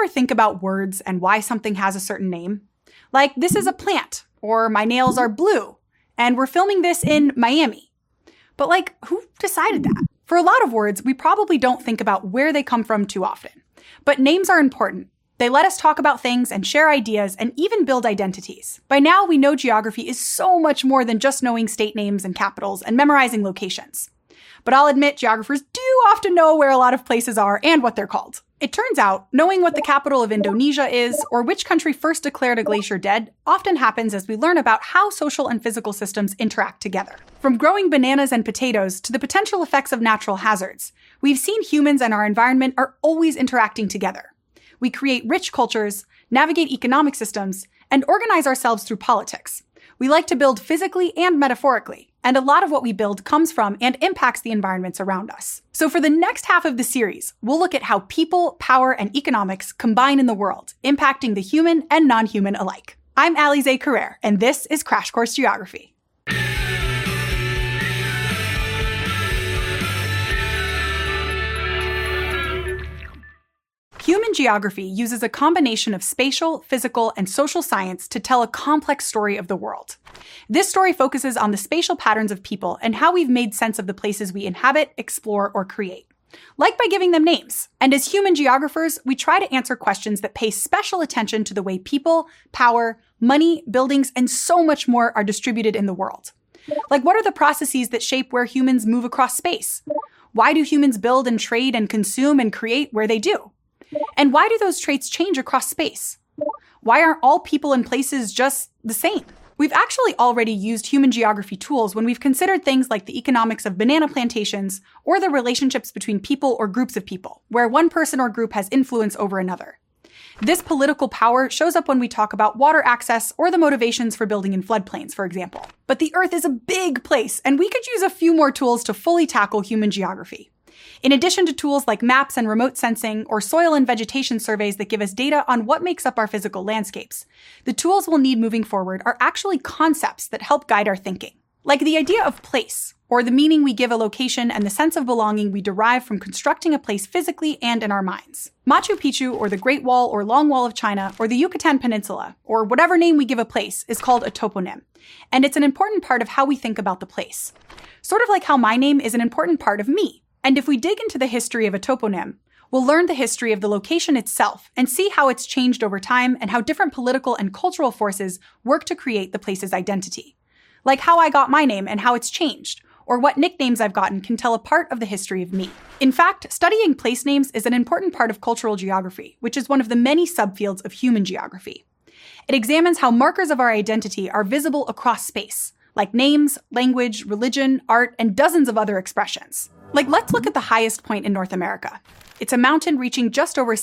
ever think about words and why something has a certain name? Like, this is a plant, or my nails are blue, and we're filming this in Miami. But like, who decided that? For a lot of words, we probably don't think about where they come from too often. But names are important. They let us talk about things and share ideas and even build identities. By now, we know geography is so much more than just knowing state names and capitals and memorizing locations. But I'll admit, geographers do often know where a lot of places are and what they're called. It turns out, knowing what the capital of Indonesia is, or which country first declared a glacier dead, often happens as we learn about how social and physical systems interact together. From growing bananas and potatoes to the potential effects of natural hazards, we've seen humans and our environment are always interacting together. We create rich cultures, navigate economic systems, and organize ourselves through politics. We like to build physically and metaphorically, and a lot of what we build comes from and impacts the environments around us. So for the next half of the series, we'll look at how people, power, and economics combine in the world, impacting the human and non-human alike. I'm Alize Carrere, and this is Crash Course Geography. Human geography uses a combination of spatial, physical, and social science to tell a complex story of the world. This story focuses on the spatial patterns of people and how we've made sense of the places we inhabit, explore, or create, like by giving them names. And as human geographers, we try to answer questions that pay special attention to the way people, power, money, buildings, and so much more are distributed in the world. Like, what are the processes that shape where humans move across space? Why do humans build and trade and consume and create where they do? And why do those traits change across space? Why aren't all people and places just the same? We've actually already used human geography tools when we've considered things like the economics of banana plantations or the relationships between people or groups of people, where one person or group has influence over another. This political power shows up when we talk about water access or the motivations for building in floodplains, for example. But the Earth is a big place, and we could use a few more tools to fully tackle human geography. In addition to tools like maps and remote sensing or soil and vegetation surveys that give us data on what makes up our physical landscapes, the tools we'll need moving forward are actually concepts that help guide our thinking. Like the idea of place, or the meaning we give a location and the sense of belonging we derive from constructing a place physically and in our minds. Machu Picchu, or the Great Wall or Long Wall of China, or the Yucatan Peninsula, or whatever name we give a place, is called a toponym, and it's an important part of how we think about the place. Sort of like how my name is an important part of me. And if we dig into the history of a toponym, we'll learn the history of the location itself and see how it's changed over time and how different political and cultural forces work to create the place's identity. Like how I got my name and how it's changed, or what nicknames I've gotten can tell a part of the history of me. In fact, studying place names is an important part of cultural geography, which is one of the many subfields of human geography. It examines how markers of our identity are visible across space, like names, language, religion, art, and dozens of other expressions. Like, let's look at the highest point in North America. It's a mountain reaching just over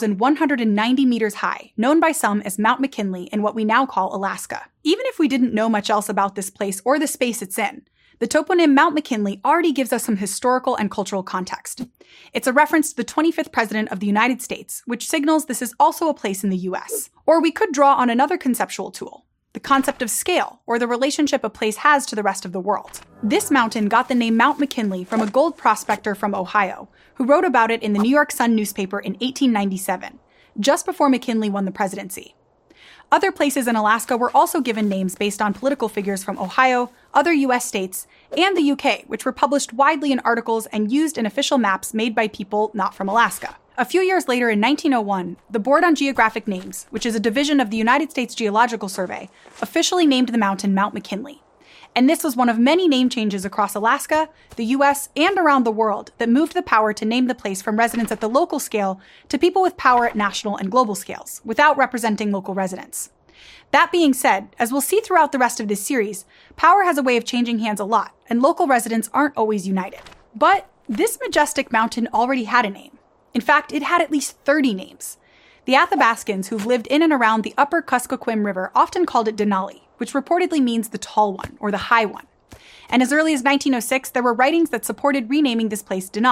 6,190 meters high, known by some as Mount McKinley in what we now call Alaska. Even if we didn't know much else about this place or the space it's in, the toponym Mount McKinley already gives us some historical and cultural context. It's a reference to the 25th President of the United States, which signals this is also a place in the US. Or we could draw on another conceptual tool, the concept of scale, or the relationship a place has to the rest of the world. This mountain got the name Mount McKinley from a gold prospector from Ohio, who wrote about it in the New York Sun newspaper in 1897, just before McKinley won the presidency. Other places in Alaska were also given names based on political figures from Ohio, other US states, and the UK, which were published widely in articles and used in official maps made by people not from Alaska. A few years later, in 1901, the Board on Geographic Names, which is a division of the United States Geological Survey, officially named the mountain Mount McKinley. And this was one of many name changes across Alaska, the US, and around the world that moved the power to name the place from residents at the local scale to people with power at national and global scales, without representing local residents. That being said, as we'll see throughout the rest of this series, power has a way of changing hands a lot, and local residents aren't always united. But this majestic mountain already had a name. In fact, it had at least 30 names. The Athabascans who've lived in and around the upper Kuskokwim River often called it Denali, which reportedly means the tall one, or the high one. And as early as 1906, there were writings that supported renaming this place Denali.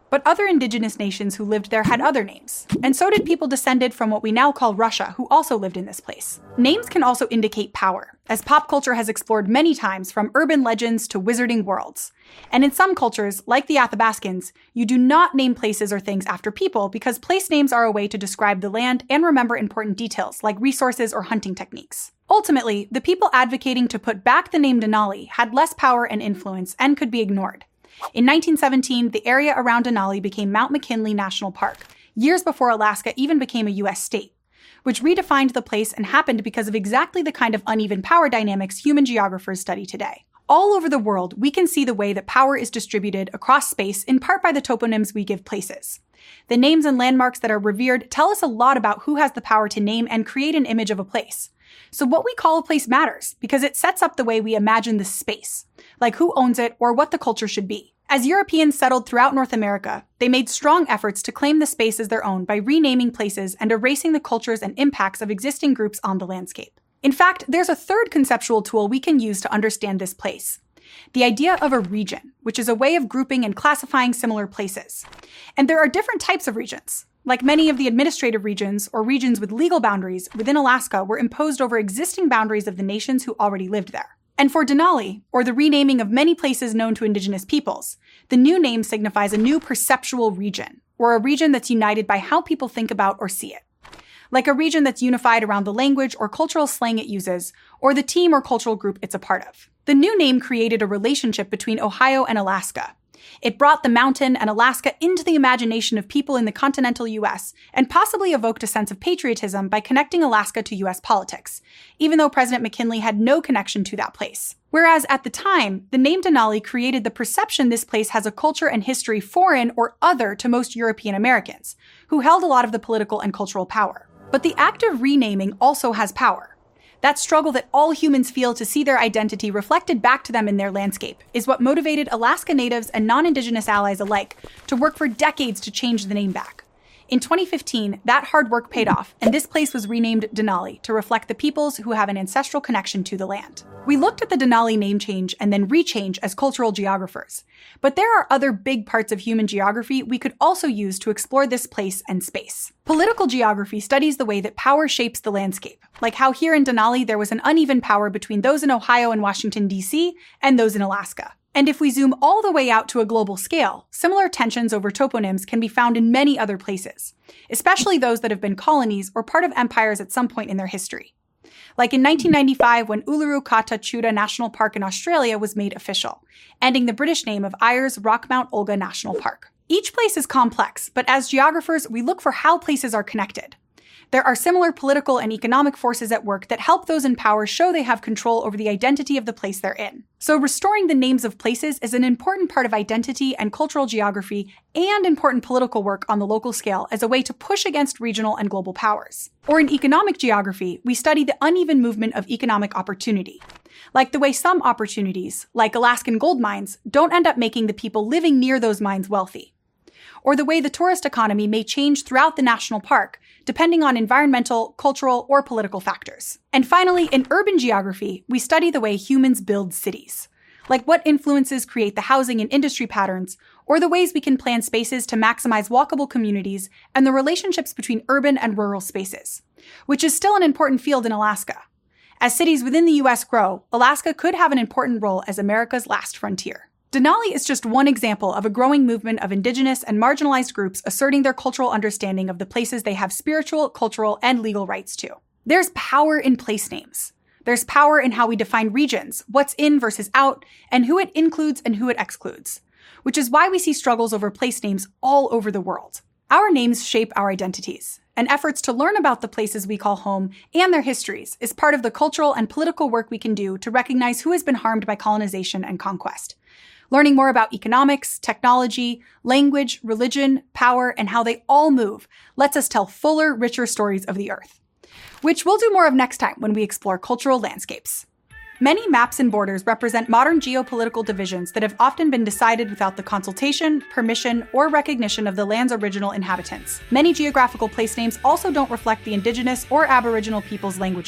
But other indigenous nations who lived there had other names. And so did people descended from what we now call Russia, who also lived in this place. Names can also indicate power, as pop culture has explored many times, from urban legends to wizarding worlds. And in some cultures, like the Athabascans, you do not name places or things after people because place names are a way to describe the land and remember important details like resources or hunting techniques. Ultimately, the people advocating to put back the name Denali had less power and influence and could be ignored. In 1917, the area around Denali became Mount McKinley National Park, years before Alaska even became a U.S. state, which redefined the place and happened because of exactly the kind of uneven power dynamics human geographers study today. All over the world, we can see the way that power is distributed across space, in part by the toponyms we give places. The names and landmarks that are revered tell us a lot about who has the power to name and create an image of a place. So what we call a place matters, because it sets up the way we imagine the space, like who owns it or what the culture should be. As Europeans settled throughout North America, they made strong efforts to claim the space as their own by renaming places and erasing the cultures and impacts of existing groups on the landscape. In fact, there's a third conceptual tool we can use to understand this place: the idea of a region, which is a way of grouping and classifying similar places. And there are different types of regions. Like many of the administrative regions, or regions with legal boundaries within Alaska, were imposed over existing boundaries of the nations who already lived there. And for Denali, or the renaming of many places known to indigenous peoples, the new name signifies a new perceptual region, or a region that's united by how people think about or see it. Like a region that's unified around the language or cultural slang it uses, or the team or cultural group it's a part of. The new name created a relationship between Ohio and Alaska. It brought the mountain and Alaska into the imagination of people in the continental U.S. and possibly evoked a sense of patriotism by connecting Alaska to U.S. politics, even though President McKinley had no connection to that place. Whereas at the time, the name Denali created the perception this place has a culture and history foreign or other to most European Americans, who held a lot of the political and cultural power. But the act of renaming also has power. That struggle that all humans feel to see their identity reflected back to them in their landscape is what motivated Alaska Natives and non-Indigenous allies alike to work for decades to change the name back. In 2015, that hard work paid off, and this place was renamed Denali to reflect the peoples who have an ancestral connection to the land. We looked at the Denali name change and then rechange as cultural geographers, but there are other big parts of human geography we could also use to explore this place and space. Political geography studies the way that power shapes the landscape, like how here in Denali there was an uneven power between those in Ohio and Washington, D.C., and those in Alaska. And if we zoom all the way out to a global scale, similar tensions over toponyms can be found in many other places, especially those that have been colonies or part of empires at some point in their history. Like in 1995 when Uluru Kata Tjuta National Park in Australia was made official, ending the British name of Ayers Rock Mount Olga National Park. Each place is complex, but as geographers, we look for how places are connected. There are similar political and economic forces at work that help those in power show they have control over the identity of the place they're in. So restoring the names of places is an important part of identity and cultural geography and important political work on the local scale as a way to push against regional and global powers. Or in economic geography, we study the uneven movement of economic opportunity. Like the way some opportunities, like Alaskan gold mines, don't end up making the people living near those mines wealthy. Or the way the tourist economy may change throughout the national park, depending on environmental, cultural, or political factors. And finally, in urban geography, we study the way humans build cities, like what influences create the housing and industry patterns, or the ways we can plan spaces to maximize walkable communities and the relationships between urban and rural spaces, which is still an important field in Alaska. As cities within the U.S. grow, Alaska could have an important role as America's last frontier. Denali is just one example of a growing movement of indigenous and marginalized groups asserting their cultural understanding of the places they have spiritual, cultural, and legal rights to. There's power in place names. There's power in how we define regions, what's in versus out, and who it includes and who it excludes, which is why we see struggles over place names all over the world. Our names shape our identities, and efforts to learn about the places we call home and their histories is part of the cultural and political work we can do to recognize who has been harmed by colonization and conquest. Learning more about economics, technology, language, religion, power, and how they all move lets us tell fuller, richer stories of the Earth, which we'll do more of next time when we explore cultural landscapes. Many maps and borders represent modern geopolitical divisions that have often been decided without the consultation, permission, or recognition of the land's original inhabitants. Many geographical place names also don't reflect the indigenous or aboriginal people's languages.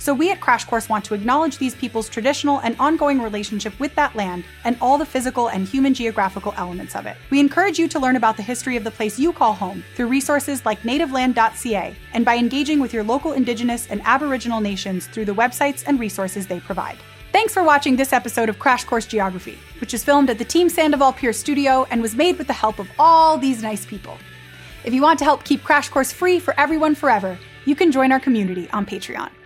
So we at Crash Course want to acknowledge these people's traditional and ongoing relationship with that land and all the physical and human geographical elements of it. We encourage you to learn about the history of the place you call home through resources like nativeland.ca and by engaging with your local Indigenous and Aboriginal nations through the websites and resources they provide. Thanks for watching this episode of Crash Course Geography, which is filmed at the Team Sandoval Pierce studio and was made with the help of all these nice people. If you want to help keep Crash Course free for everyone forever, you can join our community on Patreon.